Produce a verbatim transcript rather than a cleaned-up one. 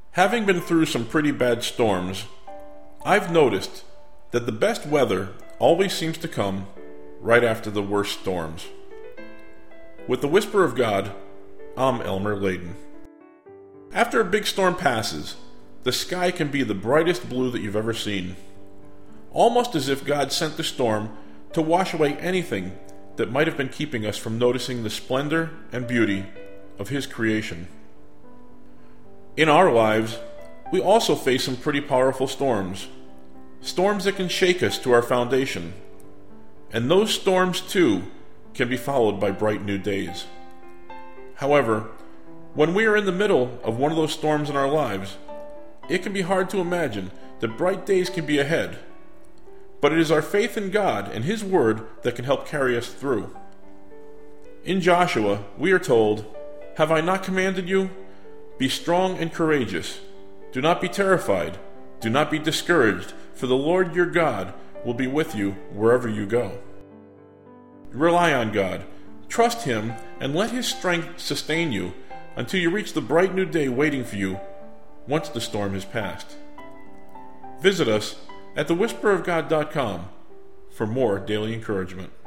Having been through some pretty bad storms, I've noticed that the best weather always seems to come right after the worst storms. With the Whisper of God, I'm Elmer Layden. After a big storm passes, the sky can be the brightest blue that you've ever seen. Almost as if God sent the storm to wash away anything that might have been keeping us from noticing the splendor and beauty of His creation. In our lives, we also face some pretty powerful storms. Storms that can shake us to our foundation. And those storms, too, can be followed by bright new days. However, when we are in the middle of one of those storms in our lives, it can be hard to imagine that bright days can be ahead. But it is our faith in God and His Word that can help carry us through. In Joshua, we are told, "Have I not commanded you? Be strong and courageous. Do not be terrified. Do not be discouraged, for the Lord your God will be with you wherever you go." Rely on God. Trust Him and let His strength sustain you until you reach the bright new day waiting for you once the storm has passed. Visit us at the whisper of god dot com for more daily encouragement.